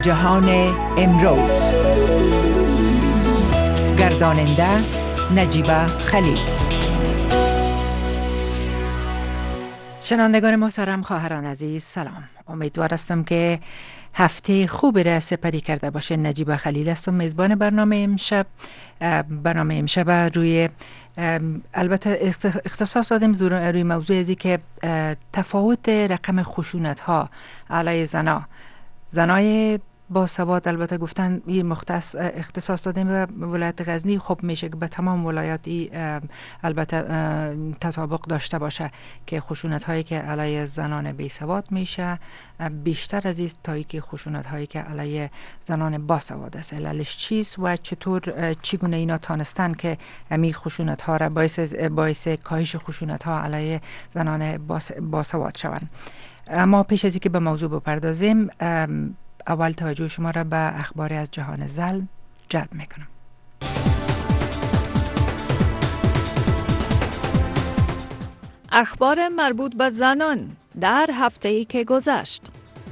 جهان امروز. گرداننده نجیبه خلیل. شنوندگان محترم، خواهران عزیز، سلام. امیدوار هستم که هفته خوبی را سپری کرده باشه. نجیبه خلیل هستم، میزبان برنامه امشب روی البته اختصاص دادیم روی موضوع ازی که تفاوت رقم خشونت ها علیه زنای با سواد. البته گفتن این اختصاص دادیم به ولایت غزنی، خب میشه که به تمام ولایاتی البته تطابق داشته باشه که خشونت هایی که علیه زنان بی سواد میشه بیشتر از این تایی که خشونت هایی که علیه زنان با سواد است. علتش چیست و چگونه اینا تانستن که امی خشونت ها را باعث کاهش خشونت ها علیه زنان با سواد شوند. اما پیش از اینکه به موضوع بپردازیم، اول توجه شما را به اخبار از جهان ظلم جلب میکنم. اخبار مربوط به زنان در هفته‌ای که گذشت.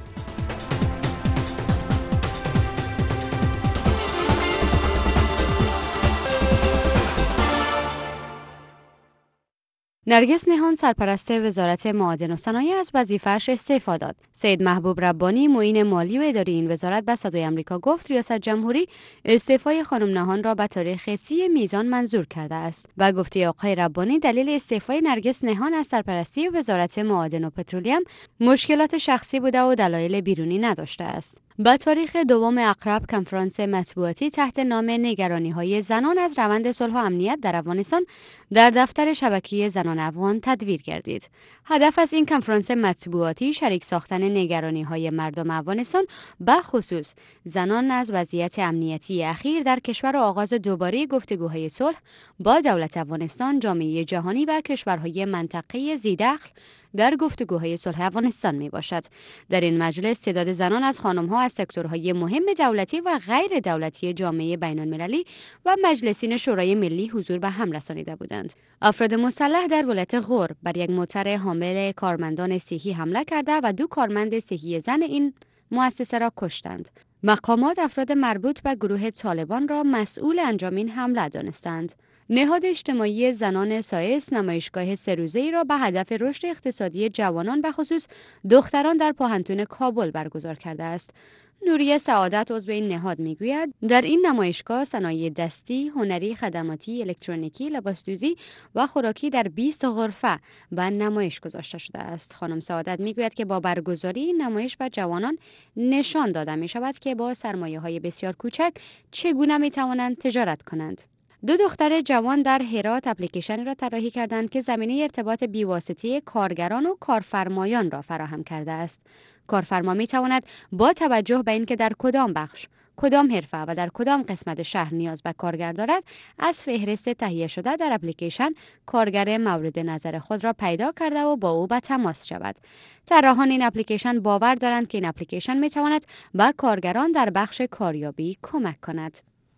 نرگس نهان سرپرست وزارت معادن و صنایع از وظیفه‌اش استعفا داد. سید محبوب ربانی معین مالی و اداری این وزارت به صدای آمریکا گفت ریاست جمهوری استعفای خانم نهان را به تاریخ 30 میزان منظور کرده است. و گفته آقای ربانی دلیل استعفای نرگس نهان از سرپرستی وزارت معادن و پترولیم مشکلات شخصی بوده و دلایل بیرونی نداشته است. با تاریخ 2 اکتبر کنفرانس مطبوعاتی تحت نام نگرانی‌های زنان از روند صلح و امنیت در افغانستان در دفتر شبکه زنان افغان تدویر گردید. هدف از این کنفرانس مطبوعاتی شریک ساختن نگرانی‌های مردم افغانستان به خصوص زنان از وضعیت امنیتی اخیر در کشور و آغاز دوباره گفتگوهای صلح با دولت افغانستان، جامعه جهانی و کشورهای منطقه ذی‌دخل در گفتگوهای صلح افغانستان می باشد. در این مجلس تعداد زنان از خانم‌ها از سکتورهای مهم دولتی و غیر دولتی جامعه بین‌المللی و مجلسین شورای ملی حضور به هم رسانیده بودند. افراد مسلح در ولایت غور بر یک موتر حامل کارمندان صحی حمله کرده و 2 کارمند صحی زن این مؤسسه را کشتند. مقامات افراد مربوط به گروه طالبان را مسئول انجام این حمله دانستند. نهاد اجتماعی زنان سایس نمایشگاه 3 روزه‌ای را به هدف رشد اقتصادی جوانان به خصوص دختران در پوهنتون کابل برگزار کرده است. نوریه سعادت عضو این نهاد میگوید در این نمایشگاه صنایع دستی، هنری، خدماتی، الکترونیکی، لباسدوزی و خوراکی در 20 غرفه به نمایش گذاشته شده است. خانم سعادت میگوید که با برگزاری این نمایش به جوانان نشان داده می شود که با سرمایه‌های بسیار کوچک چگونه می توانند تجارت کنند. 2 دختر جوان در هرات اپلیکیشنی را طراحی کردند که زمینه ارتباط بی‌واسطه کارگران و کارفرمایان را فراهم کرده است. کارفرما می تواند با توجه به اینکه در کدام بخش، کدام حرفه و در کدام قسمت شهر نیاز به کارگر دارد، از فهرست تهیه شده در اپلیکیشن کارگر مورد نظر خود را پیدا کرده و با او به تماس شود. طراحان این اپلیکیشن باور دارند که این اپلیکیشن می تواند به کارگران در بخش کاریابی کمک کند.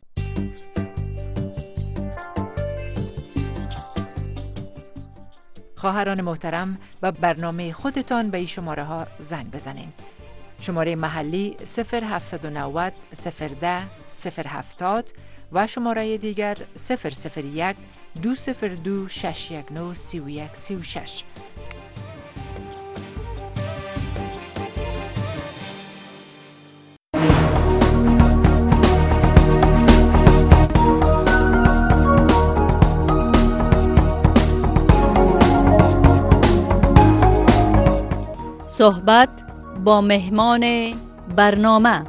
خواهران محترم، به برنامه خودتان به این شماره ها زنگ بزنین. شماره محلی 0790 010 070 و شماره دیگر 001 202 619 3136. صحبت با مهمان برنامه.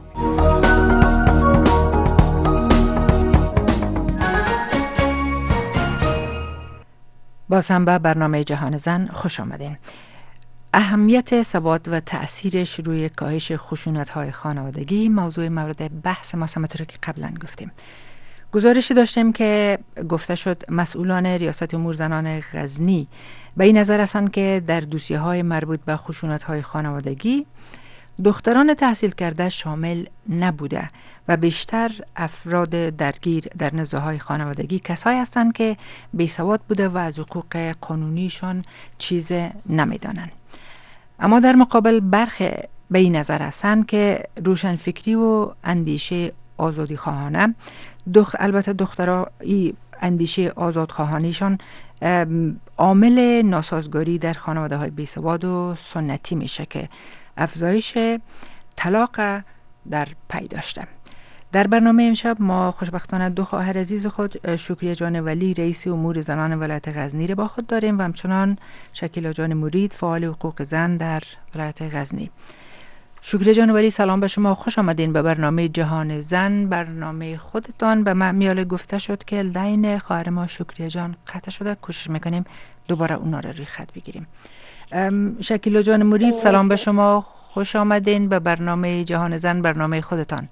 باز هم به برنامه جهان زن خوش آمدین. اهمیت سواد و تأثیرش روی کاهش خشونت‌های خانوادگی موضوع مورد بحث ما همونطور که قبلا گفتیم. گزارشی داشتیم که گفته شد مسئولان ریاست امور زنان غزنی به این نظر هستند که در دوسیه‌های مربوط به خشونت‌های خانوادگی دختران تحصیل کرده شامل نبوده و بیشتر افراد درگیر در نزاع‌های خانوادگی کسایی هستند که بیسواد بوده و از حقوق قانونیشان چیز نمیدانند. اما در مقابل برخی به این نظر هستند که روشنفکری و اندیشه آزادی خواهانه البته دخترها اندیشه آزاد خواهانیشان عامل ناسازگاری در خانواده های بیسواد و سنتی میشه که افزایش طلاق در پی داشته. در برنامه امشب ما خوشبختانه دو خواهر عزیز خود، شکریه جان ولی رئیس امور زنان ولایت غزنی را با خود داریم و همچنان شکیلا جان مرید فعال حقوق زن در ولایت غزنی. شکریه جان ولی سلام به شما، خوش آمدین به برنامه جهان زن، برنامه خودتان. به من میاله گفته شد که لین خواهر ما شکریه جان قطع شده، کوشش میکنیم دوباره اونا را روی خط بگیریم. شکیلا جان مرید سلام به شما، خوش آمدین به برنامه جهان زن، برنامه خودتان.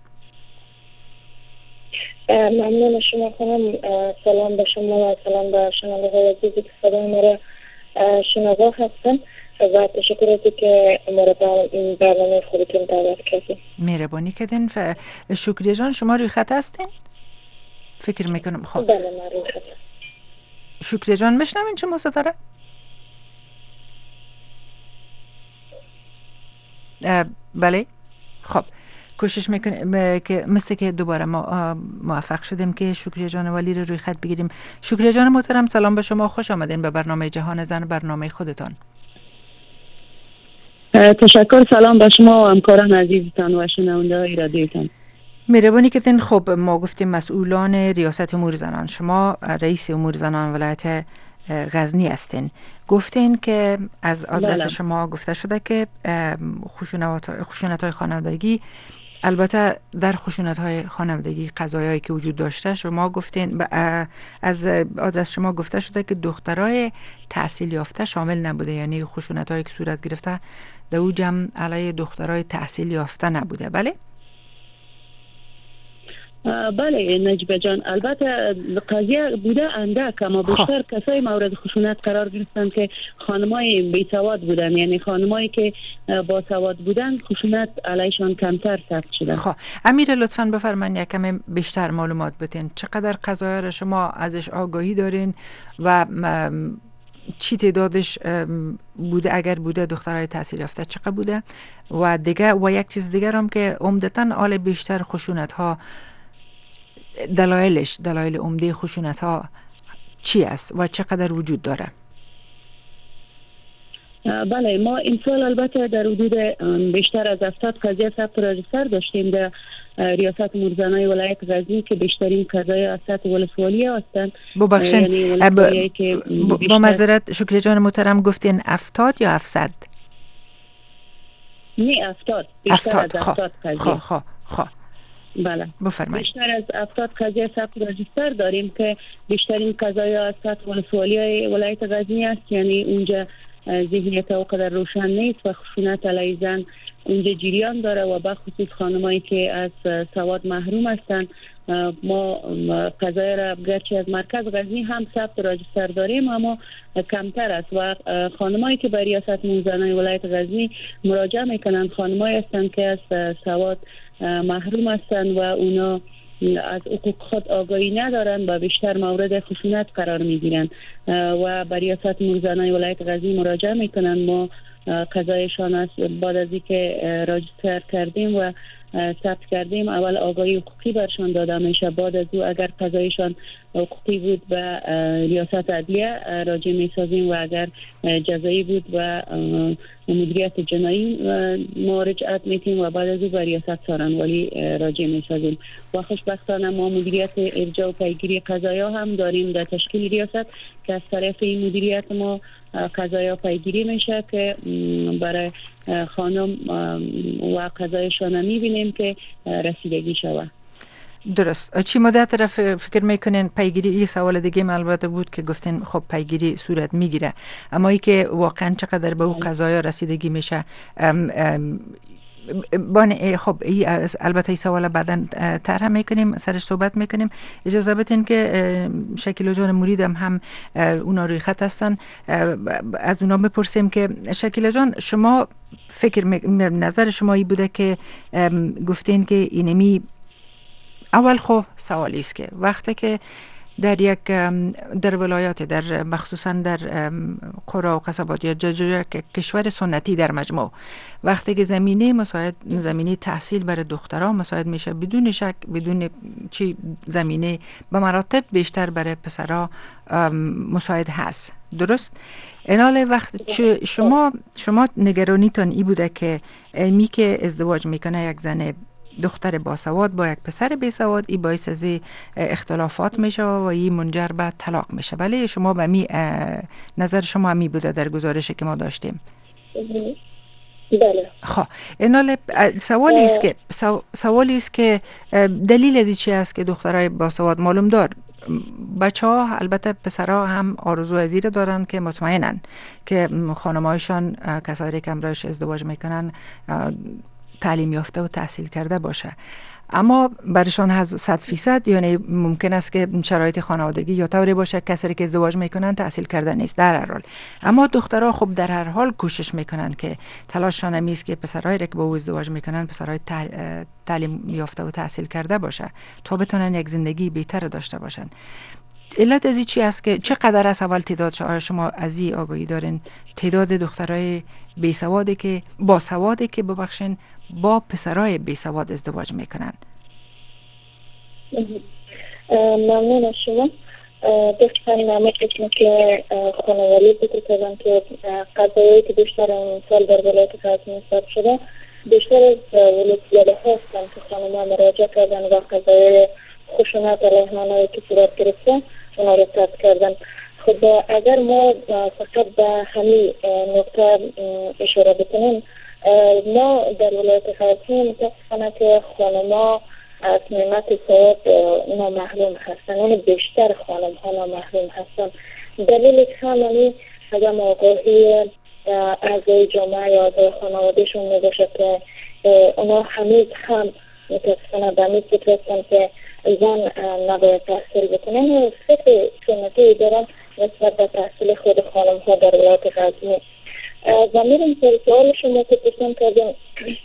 ممنون شما خانم، سلام به شما و سلام به شنونده‌های عزیزی که صدای ما را شنوا هستن و تشکراتی که ما را به این برنامه خودتون دعوت کردین. مهربانی کردین. شکریه جان شما روی خط هستین؟ فکر میکنم. خب بله من روی خط. شکریه جان میشنوین چه موضوع داره؟ بله خب کوشش میکنیم که مثل که دوباره ما موفق شدیم که شکریه جان ولی رو روی خط بگیریم. شکریه جان محترم سلام به شما، خوش آمدین به برنامه جهان زن، برنامه خودتان. تشکر، سلام به شما و همکاران عزیزتان و شنونده‌های رادیوتان. مهربانی کردین. خب ما گفتیم مسئولان ریاست امور زنان، شما رئیس امور زنان ولایت غزنی هستین، گفتین که از آدرس شما گفته شده که خشونت‌های خانوادگی، البته در خشونت‌های خانوادگی قضایایی که وجود داشته شما گفتین از آدرس شما گفته شده که دخترای تحصیل یافته شامل نبوده، یعنی خشونت‌هایی که صورت گرفته در او جمع علیه دخترای تحصیل یافته نبوده. بله؟ بله نجبه جان، البته قضیه بوده اندک، اما بیشتر کسای مورد خشونت قرار گرفتن که خانمای بیسواد بودن، یعنی خانمایی که با سواد بودن خشونت علیشان کمتر ثبت شده. امیر لطفاً بفرمایید یک کمی بیشتر معلومات بدین، چقدر قضایا را شما ازش آگاهی دارین و چی تعدادش بوده، اگر بوده دخترای تحصیل یافته چقدر بوده، و دیگه و یک چیز دیگر هم که عمدتاً آل بیشتر خشونت ها دلایل عمده خشونت ها چی است و چقدر وجود داره؟ بله ما این سال البته در حدود بیشتر از 70 قضیه ثبت راجستر داشتیم در ریاست امور زنان ولایت غزنی که بیشترین قضایا از سطح ولسوالی هستند. ببخشید با معذرت شکریه جان محترم، گفتین 70 یا 700؟ نه 70 بیشتر از 70 قضیه. بله بفرمایید. بیشتر از 70 قضیه ثبت راجستر داریم که بیشترین قضایا از سطح ولسوالی ولایت غزنی است، یعنی اونجا ذهنیت اونقدر روشن نیست و خشونت علیه زن اونجا جریان داره و بخصوص خانمایی که از سواد محروم هستند. ما قضایای را گرچه از مرکز غزنی هم ثبت راجستر داریم اما کمتر است و خانمایی که به ریاست امور زنان ولایت غزنی مراجعه میکنند خانمایی هستند که از سواد محروم هستند و اونا از حقوق خود آگاهی ندارند و بیشتر مورد خشونت قرار میگیرند و به ریاست امور زنان ولایت غزنی مراجعه میکنند. ما قضایشان است بعد از اینکه راجستر کردیم و ثبت کردیم اول آگاهی حقوقی برشان داده میشه، بعد از او اگر قضایشان حقوقی بود به ریاست عدلیه راجع میسازیم و اگر جزایی بود و مدیریت جنایی ما رجعت میتیم و بعد از او به ریاست سارنوالی راجع میسازیم و خوشبختانه ما مدیریت ارجاع و پیگیری قضایا هم داریم در تشکیل ریاست که از طرف این مدیریت ما قضایا پیگیری میشه که برای خانم و قضایشان میبینیم که رسیدگی شود. درست. چی مدت را فکر میکنین پیگیری؟ یه سوال دیگه البته بود که گفتین خب پیگیری صورت میگیره، اما ای که واقعا چقدر به اون قضایا رسیدگی میشه؟ خب البته این سوال بعدا طرح میکنیم، سرش صحبت میکنیم. اجازه بدین که شکیلا جان مرید هم اونا روی خط هستن، از اونا بپرسیم که شکیلا جان شما نظر شما ای بوده که گفتین که اینمی اول خب سوالی است که وقتی که در ولایات، در مخصوصا در قرى و قصبات یا کشور سنتی در مجموع، وقتی که زمینه تحصیل برای دخترها مساعد میشه، بدون شک بدون چی زمینه به مراتب بیشتر برای پسرها مساعد هست. درست؟ اینال وقت شما نگرانیتان ای بوده که می که ازدواج میکنه یک زن دختر باسواد با یک پسر بیسواد، ای باعث از اختلافات میشه و ای منجر به طلاق میشه. ولی شما به نظر شما می بوده در گزارشی که ما داشتیم؟ بله. خب اینال سوالی است که دلیل از چی است که دخترای باسواد معلوم دار بچه ها، البته پسرها هم آرزو ازیر دارن که مطمئنن که خانمایشان کسایی که امروز ازدواج میکنن تعلیم یافته و تحصیل کرده باشه، اما برشان 100% یعنی ممکن است که شرایط خانوادگی یا طوری باشه کسایی که ازدواج میکنن تحصیل کرده نیست در هر حال. اما دخترها خب در هر حال کوشش میکنن که تلاششان همی است که پسرایی که با او ازدواج میکنن پسرای تعلیم یافته و تحصیل کرده باشه تا بتونن یک زندگی بهتر داشته باشن. علت از چی است که چقدر از اول تعداد شما از این آگاهی دارین تعداد دخترای بیسوادی که باسوادی که ببخشین با پسرای بیسواد ازدواج میکنن؟ ممنون از شما. دخترانی نامه که خانوالی بکر کردن که قضایی که بیشتر این سال در ولایت غزنی ثبت شده، بیشتر از ولایت هستن که خانم‌ها مراجعه کردن و قضایی خشونت علیه آنها که صورت گرفته اونا رو ثبت کردن. خب اگر ما فقط به همین نقطه اشاره بکنیم، ما در ولایت غزنی متاسفانه که خانم‌ها از نعمت سواد نامحروم هستن، یعنی بیشتر خانم‌ها نامحروم هستن. دلیل همانی عدم آگاهی اعضای جامعه یا اعضای خانوادهشون نباشه که اونا هنوز هم متاسفانه به همین فکر هستن که زن نباید تحصیل بکنن و فکر سنتی دارن نسبت به تحصیل خود خانم‌ها در ولایت غزنی. و میریم سر سوال شما که پرسان کردیم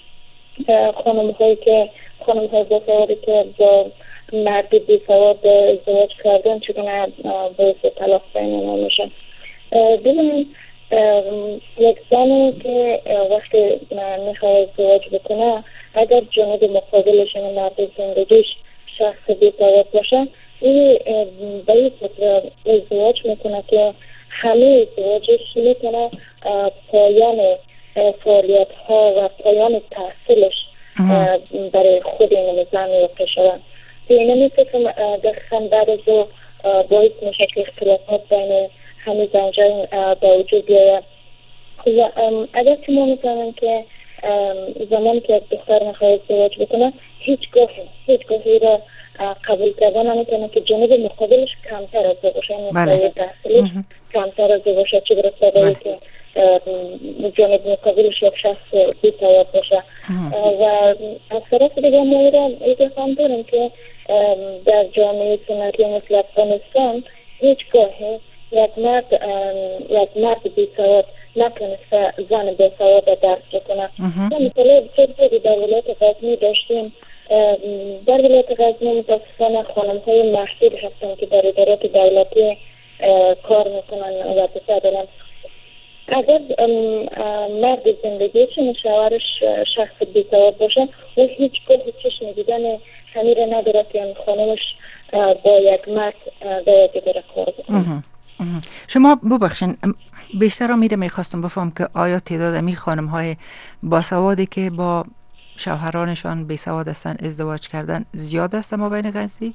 خانم‌های باسوادی که با مرد بیسواد ازدواج کردن چگونه باعث طلاق بین اونا میشن. ببینید یک زنی که وقتی میخواد ازدواج بکنه، اگر جانب مقابلش مرد زندگیش شخص بیسواد باشه، این به این فکر ازدواج میکنه که همه ازدواجش میکنه پایان فعالیت ها و پایان تحصیلش برای خود این زن واقع شدن. این میفکرم دقیقا بعد از باعث میشه که اختلافات بین همه زنجان با وجود بیاید. اگر که ما میفهمیم که زمانی که دختر میخواد ازدواج بکنه، هیچگاهی را قبول کردن نمیتونه که جانب مقابلش کمتر از باشه، یعنی تحصیلش کمتر از باشه، چه برسه به که جانب مقابلش یک شخص بی‌سواد باشه. و از طرف دیگه ما را اتفاق داریم که در جامعه سنتی مثل افغانستان هیچگاهی یک مرد بی‌سواد نتونسته زن بی‌سواد را درک بکنه. مثلا چیزی در ولایت غزنی داشتیم. در ولایت غزنی متاسفانه خانم‌های محدود هستن که در ادارات دولتی کار میکنن و پسر دارن. اگر مرد زندگیشون شوهرش شخص بی‌سواد باشه و هیچگاه چشم دیدن همین را نداره که خانمش با یک مرد باید اداره کار بکنه. شما ببخشین بیشتر میخواستم بفهم که آیا تعداد امی خانم‌های باسوادی که با شوهرانشان بی‌سواد هستن ازدواج کردن زیاد است ما بین غزنی؟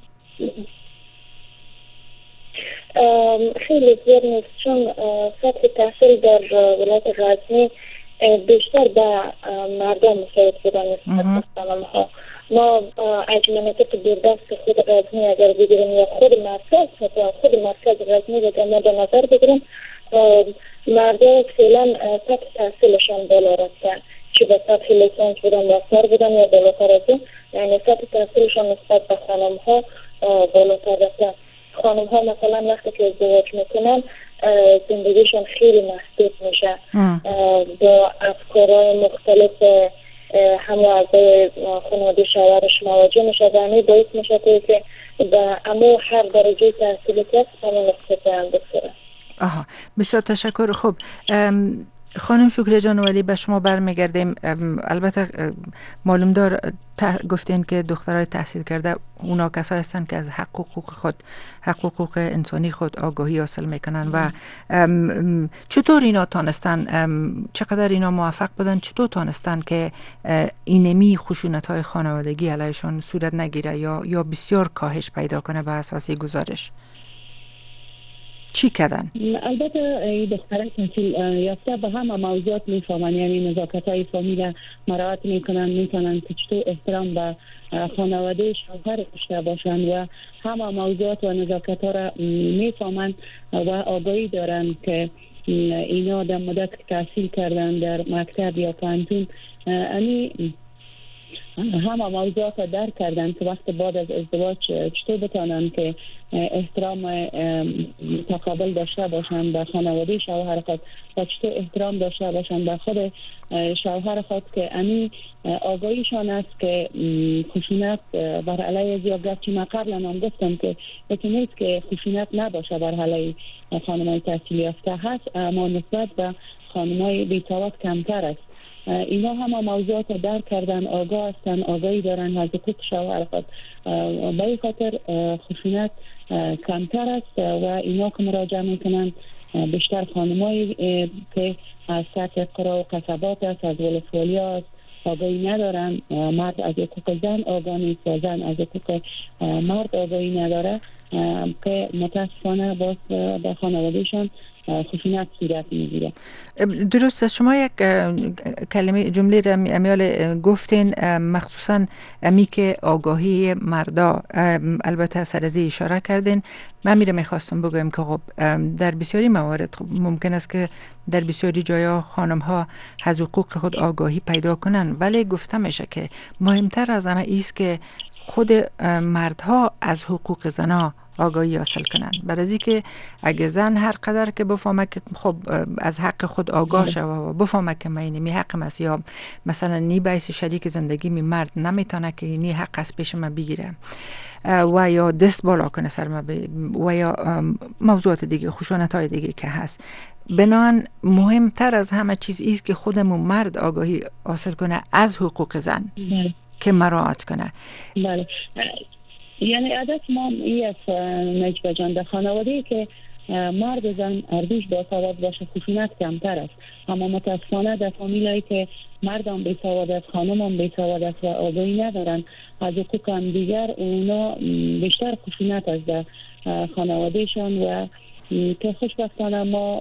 خیلی زیاد نیست، چون سطح تحصیل در ولایت غزنی بیشتر به مردم مساعد بودن نسبت به خانم‌ها. ما از مناطق دوردست خود غزنی اگر بگیریم یا خود مرکز غزنی رو ما در نظر بگیریم، مردم فعلا سطح تحصیلشان بالا رفتن، چه به سطح لیسانس بودن ماستر بودن یا بالاتر از اون، یعنی سطح تحصیلشان نسبت به خانم‌ها بالاتر رفتن. خانم‌ها مثلا وقتی که ازدواج میکنن زندگیشون خیلی محدود میشه با افکارهای مختلف همون و اعضای خانواده شوهرش مواجه میشه و همین باعث میشه که به امو هر درجه تحصیلی که همون نقطه هم بسره. آها، بسیار تشکر. خب خانم شکریه جان، ولی به شما برمیگردیم. البته معلوم دار گفتین که دخترای تحصیل کرده اونا کسایی هستند که از حقوق انسانی خود آگاهی حاصل میکنن و چطور اینا تانستن، چقدر اینا موفق بودن، چطور تانستن که اینمی خشونت های خانوادگی علیشون صورت نگیره یا بسیار کاهش پیدا کنه به اساس گزارش؟ چی کردن؟ البته دختران تحصیل یافته به همه موضوعات میفهمن، یعنی نزاکت های فامیل مراعات میکنن که چطور احترام به خانواده شوهر داشته باشن و همه موضوعات و نزاکت ها را میفهمن و آگاهی دارن که اینا در مدت که تحصیل کردن در مکتب یا پانتون همه موضوعات را درک کردن که وقت بعد از ازدواج چطور بتانن که احترام تقابل داشته باشن به خانواده شوهر خود و چطور احترام داشته باشن به خود شوهر خود که امی آگاهیشان است که خشونت بر علیه زیاگرد چی من قبلا هم گفتم که نیست که خشونت نباشه بر علیه خانمای تحصیل یافته هست، اما نسبت به خانمای بی‌سواد کمتر است. اینا همه موضوعات رو درک کردن، آگاه هستن، آگاهی دارن از حقوق شوهر خود، به این خاطر خشونت کمتر است و اینا که مراجعه میکنن بیشتر خانمایی که از سطح قرا و قصبات است، از ولسوالی است، آگاهی ندارن. مرد از حقوق زن آگاه نیست و زن از حقوق مرد آگاهی نداره که متاسفانه باز به خانوادهشان خشونت صورت میگیره. درست است. شما یک جمله را امیال گفتین، مخصوصا امی که آگاهی مردا، البته سرزی اشاره کردین. من میخواستم بگویم که خب در بسیاری موارد ممکن است که در بسیاری جایا خانم ها از حقوق خود آگاهی پیدا کنن، ولی گفته میشه که مهمتر از همه ایست که خود مردها از حقوق زنها آگاهی حاصل کنن. برای که اگه زن هر قدر که بفهمه که خب از حق خود آگاه شوه و بفهمه که من می حقم است، یا مثلا نی باعث شریک زندگی می مرد نمیتونه که نی حق از پیش من بگیره و یا دست بالا کنه سر من و یا موضوعات دیگه، خشونت های دیگه که هست. بنابراین مهمتر از همه چیز ایست که خودمون مرد آگاهی حاصل کنه از حقوق زن که مراعات کنه. بله، یعنی عادت ما است نجبه جان، در خانواده‌ای که مرد و زن اردوش باسواد باشه خشونت کمتر است، اما متاسفانه در فامیلایی که مرد هم بیسواد است، خانم هم بیسواد است و آگاهی ندارن از حقوق هم دیگر، اونا بیشتر خشونت است در خانوادهشان و که خوشبختانه ما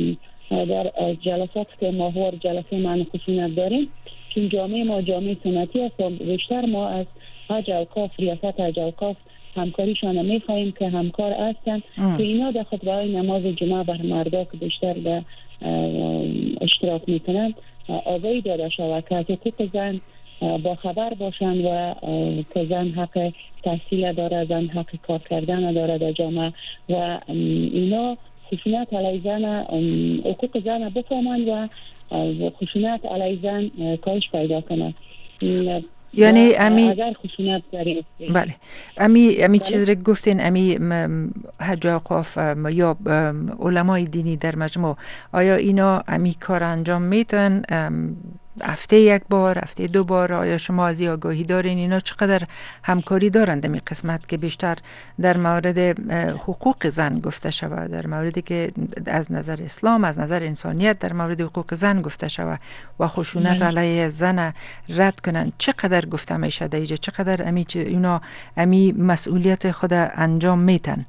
در جلسات که ماهوار جلسه معنی خشونت داریم، چون جامعه ما جامعه سنتی است و بیشتر ما از حج اوقاف، ریاست حج اوقاف همکاریشان میخواهیم که همکار هستند که اینا در خطبه‌های نماز جمعه بر مردا که بیشتر در اشتراک میکنند آگاهی داده شود که از حقوق زن با خبر باشند و که زن حق تحصیل داره، زن حق کار کردن داره در جامعه و اینا خشونت علیه زن، حقوق زن بفهمند و خشونت علیه زن کاهش پیدا کنند. یعنی امی اگر خشونت داریم، بله، امی چیز رو گفتین، امی حج اوقاف یا علمای دینی در مجموع، آیا اینا امی کار انجام میتن هفته یک بار، هفته دو بار؟ آیا شما از آگاهی دارین اینا چقدر همکاری دارند می قسمت که بیشتر در مورد حقوق زن گفته شود، در موردی که از نظر اسلام، از نظر انسانیت در مورد حقوق زن گفته شود و خشونت علیه زن رد کنن؟ چقدر گفته میشه در اینجا؟ چقدر امی مسئولیت خود انجام میتن؟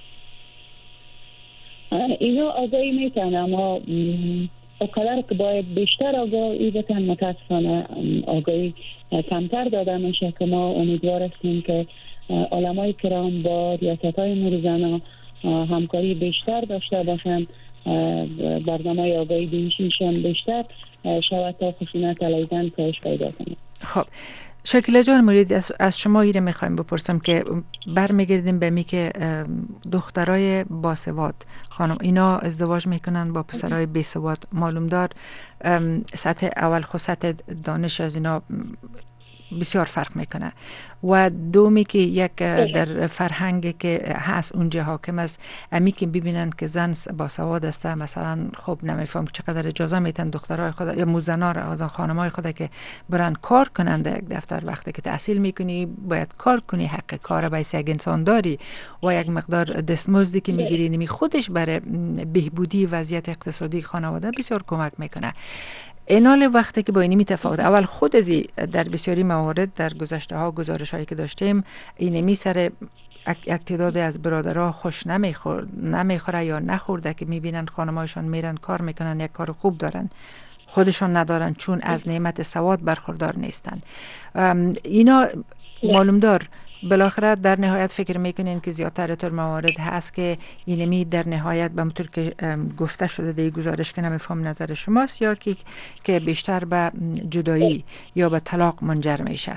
اینا آگاهی میتن، اما اقدر که باید بیشتر آگاهی بتن، متاسفانه آگاهی کمتر داده میشه که ما امیدوار هستیم که علمای کرام با ریاست‌های امور زنان همکاری بیشتر داشته باشند، برنامه آگاهی دینیشون بیشتر شود تا خشونت علیه زن کاهش پیدا کنه. خب شکیله جان، مرید از شما ایره میخوایم بپرسم که برمیگردیم به می که دخترای باسواد خانم اینا ازدواج میکنن با پسرای بیسواد، معلوم دار سطح اول خود سطح دانش از اینا بسیار فرق میکنه. و دومی که یک در فرهنگی که هست اونجا حاکم است، امی که ببینن که زن با سواد است، مثلا خب نمیفهم چقدر اجازه میتن دخترای خود یا موزنا را از خانمای خود که برن کار کنند در یک دفتر. وقتی که تحصیل میکنی باید کار کنی، حق کار به یک انسان داری و یک مقدار دستمزدی که میگیری نمی خودش برای بهبودی وضعیت اقتصادی خانواده بسیار کمک میکنه. اینال وقتی که با اینی میتفاوت، اول خود ازی در بسیاری موارد در گذشته ها گزارش هایی که داشتیم اینمی سر یک تعداد از برادرها خوش نمیخوره یا نخورده که میبینن خانمایشان میرن کار میکنن، یک کار خوب دارن، خودشان ندارن چون از نعمت سواد برخوردار نیستن. اینا معلوم دار بالاخره در نهایت فکر میکنین که زیادتر طور موارد هست که اینمی در نهایت به طور که گفته شده در گزارش که نمیفهم نظر شماست، یا که بیشتر به جدایی یا به طلاق منجر میشه؟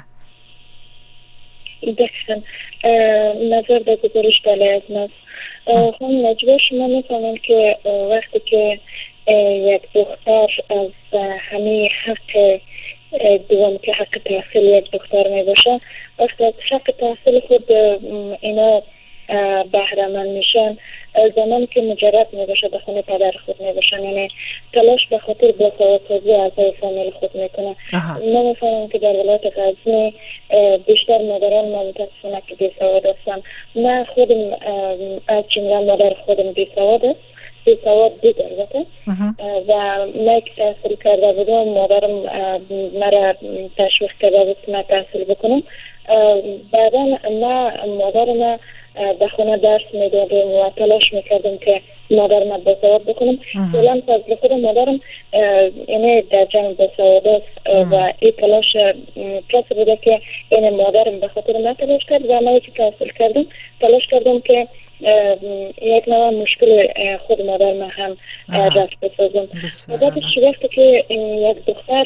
دقیقا نظر به گزارش بله از ناس هم نجوه شما میفهمن که وقتی که یک دختر از همه حق دوم که حق تحصیل یک دختر می باشه، وقتی از حق تحصیل خود اینا بهره مند میشن، زمانی که مجرد می باشه به خونه پدر خود می باشن، یعنی تلاش به خاطر باسوادسازی اعضای فامیل خود میکنه. من میفهمم که در ولایت غزنی بیشتر مادران ما متاسفانه که بیسواد هستن. من خودم از جمله مادر خودم بیسواد است، بیسواد بود البته، و من که تحصیل کرده بودم مادرم مرا تشویق کرده بود که من تحصیل بکنم. بعدا مادرم به خونه درس میدادم و تلاش میکردم که مادرم باسواد بکنم. فعلا فضل خود مادرم اینه در جمع باسواد است و این تلاش کسی بوده که این مادرم به خاطر من تلاش کرد و من که تحصیل کردم تلاش کردم که یک نوع مشکل خود مادرم هم رفت بسازم. و بعدش وقتی که یک دختر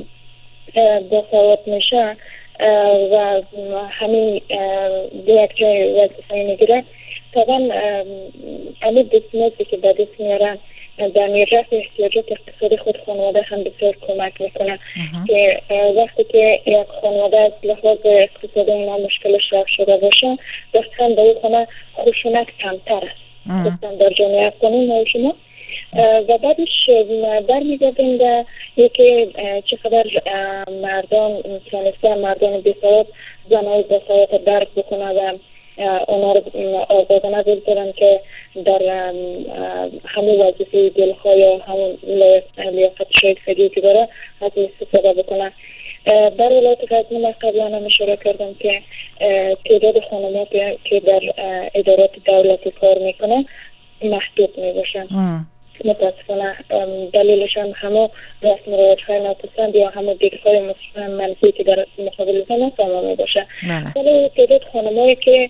باسواد میشه و همین یک جای وظیفه میگیره، طبعا همین دستمزدی که به دست میارن در رفع احتیاجات اقتصادی خود خانواده هم بسیار کمک میکنه که وقتی که یک خانواده از لحاظ اقتصادی اینا مشکلش رفع شده باشه، دقیقا در این خانه خشونت کمتر است دقیقا در جامعه افغانی ما شما. و بعدش برمیگردیم به یکی چقدر مردان تونسته مردان بیسواد زنهای بیسواد درک بکنه و اونا رو آزادانه بگذارن که در همون وظیفه دلخواه یا همون لیاقت شایستگی که داره از استفاده بکنه. در ولایت غزنی من قبلا هم اشاره کردم که تعداد خانم‌ها که در ادارات دولتی کار میکنه محدود میباشن. متاسفانه دلیلش هم همه رسم و رواج‌های ناپسند یا همه دیدهای منفی که در مقابل زن تمام باشه. ولی تعداد خانمایی که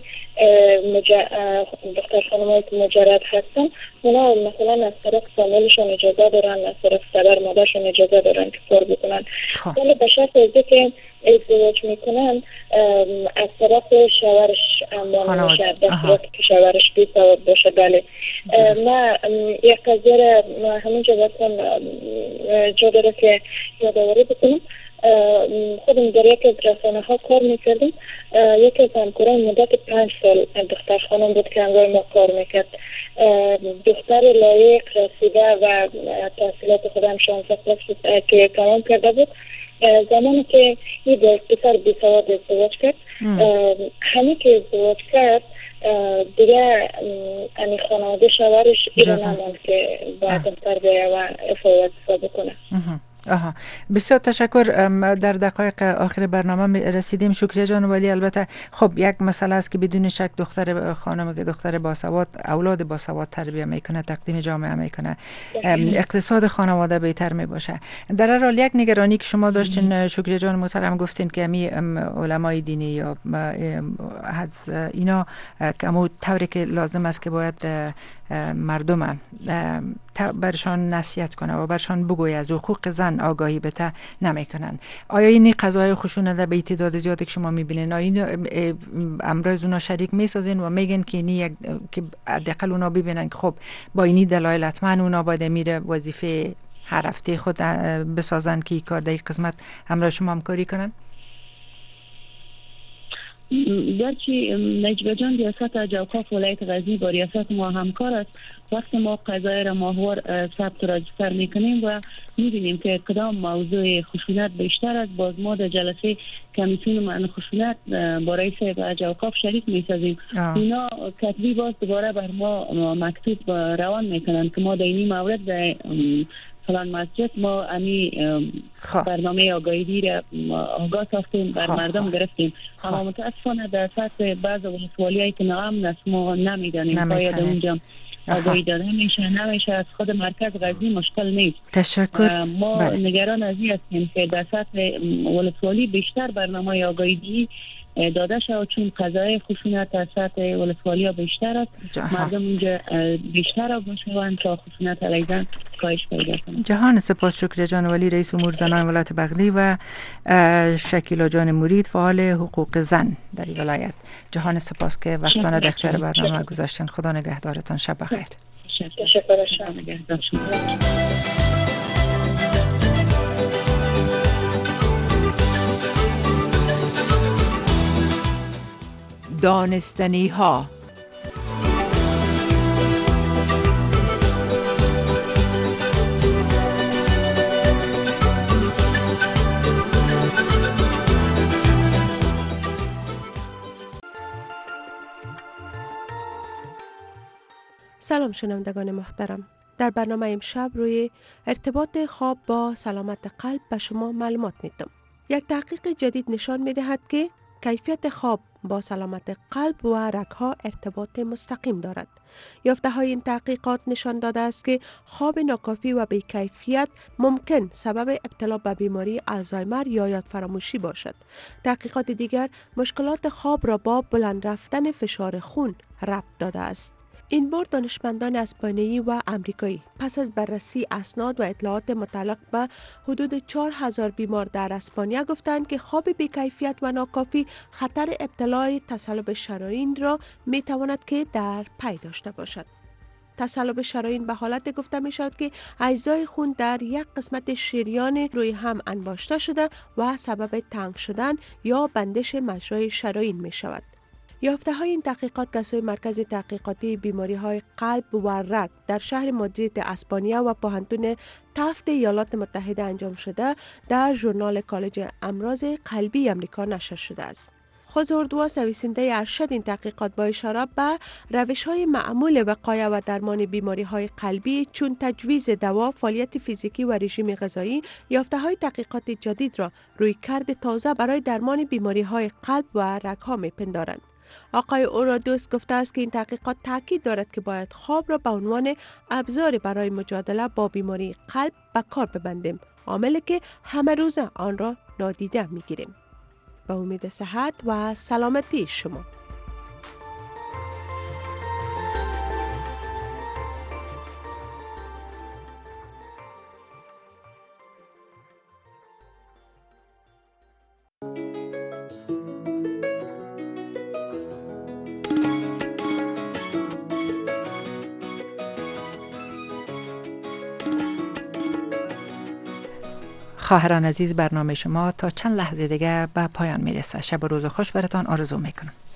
دختر خانمایی که مجرد هستن، اونا مثلا از طرف فامیلشون اجازه دارن، از طرف پدر مادرشون اجازه دارن که کار بکنن. ولی به شرط ازی که ازدواج میکنن از طرف شوهرش امان میشه، در صورتی که شوهرش بیسواد باشه. بله من یک قضیه همینجا بسن جا داره که یادآوری بکنم. خودم در یک از رسانه ها کار میکردم. یکی از همکاران مدت 5 سال دختر خانم بود که همراه ما کار میکرد. دختر لایق رسیده و تحصیلات خودم 16 سال که تمام کرده بود. زمانی که این پسر بیسواد ازدواج کرد، همین که ازدواج کرد دیگه امی خانواده شوهرش ایران نماند که باید دختر بیایه و افاوت بکنه. بسیار تشکر. در دقایق آخر برنامه رسیدیم شکریه جان. ولی البته خب یک مسئله است که بدون شک دختر خانم که دختر باسواد اولاد باسواد تربیت میکنه، تقدیم جامعه میکنه، اقتصاد خانواده بهتر میباشه. در هر حال یک نگرانی که شما داشتین شکریه جان محترم گفتین که می علمای دینی یا از اینا که امو طوری که لازم است که باید مردم برشان نصیحت کنه و برشان بگوی از حقوق زن آگاهی بده نمیکنن. آیا این قضاهای خشونت به تعداد زیادی که شما میبینین آیا امروز اونا شریک میسازین و میگن که اینی که حداقل اونا ببینن که خب با اینی دلایل حتما اونا باید میره وظیفه هر هفته خود بسازن که کار در قسمت همراه شما همکاری کنن؟ گرچه نجیب جان ریاست جوکاف ولایت غزنی با ریاست ما همکار است، وقتی ما قضای را ماهوار ثبت راجستر میکنیم و میبینیم که کدام موضوع خشونت بیشتر است، باز ما در جلسه کمیسیون منع خشونت با رئیس جوکاف شریک میسازیم. اینا کتبی باز دوباره بر ما مکتوب روان میکنن که ما در این مورد در فلان مسجد ما امی برنامه آگاهی را آگاه ساختیم، بر مردم گرفتیم، اما متاسفانه در سطح بعض ولسوالی‌هایی که ناامن است ما نمیدانیم باید اونجا آگاهی داده نمیشه. از خود مرکز غزنی مشکل نیست. تشکر. ما نگران از این هستیم که در سطح ولسوالی بیشتر برنامه آگاهی داده شد، چون قضای خشونت در سطح ولسوالی ها بیشتر است. مردم اونجا بیشتر آگاه شوند تا خشونت علیه زن کاهش پیدا کنه. جهان سپاس. شکر جان ولی رئیس امور زنان ولایت بغلی و شکیلا جان مرید فعال حقوق زن در این ولایت. جهان سپاس که وقتانه در اختیار برنامه گذاشتین. خدا نگهدارتان. شب بخیر. تشکر. شب نگهدار. دانستنی ها. سلام شنوندگان محترم. در برنامه امشب روی ارتباط خواب با سلامت قلب به شما معلومات میدم. یک تحقیق جدید نشان میدهد که کیفیت خواب با سلامت قلب و رگ‌ها ارتباط مستقیم دارد. یافته‌های این تحقیقات نشان داده است که خواب ناکافی و بی‌کیفیت ممکن سبب ابتلا به بیماری آلزایمر یا یادفراموشی باشد. تحقیقات دیگر مشکلات خواب را با بلند رفتن فشار خون ربط داده است. این بار دانشمندان اسپانیایی و امریکایی پس از بررسی اسناد و اطلاعات متعلق به حدود 4000 بیمار در اسپانیا گفتند که خواب بی‌کیفیت و ناکافی خطر ابتلای تصلب شرايين را میتواند که در پی داشته باشد. تصلب شرايين به حالت گفته می شود که اجزای خون در یک قسمت شریان روی هم انباشته شده و سبب تنگ شدن یا بندش مجرای شرايين می شود. یافته های این تحقیقات توسط مرکز تحقیقاتی بیماری های قلب و رگ در شهر مادرید اسپانیا و پوهنتون تفت ایالات متحده انجام شده در ژورنال کالج امراض قلبی امریکا نشر شده است. خود اردوا نویسنده ارشد این تحقیقات با اشاره به روش های معمول وقایه و درمان بیماری های قلبی چون تجویز دوا، فعالیت فیزیکی و رژیم غذایی، یافته های تحقیقات جدید را روی کرد تازه برای درمان بیماری های قلب و رگ ها می‌پندارند. آقای اورادوس گفته است که این تحقیقات تاکید دارد که باید خواب را به عنوان ابزار برای مجادله با بیماری قلب به کار ببندیم، عاملی که همه روز آن را نادیده میگیریم. به امید صحت و سلامتی شما. خواهران عزیز، برنامه شما تا چند لحظه دیگه به پایان میرسه. شب و روز خوش براتان آرزو میکنم.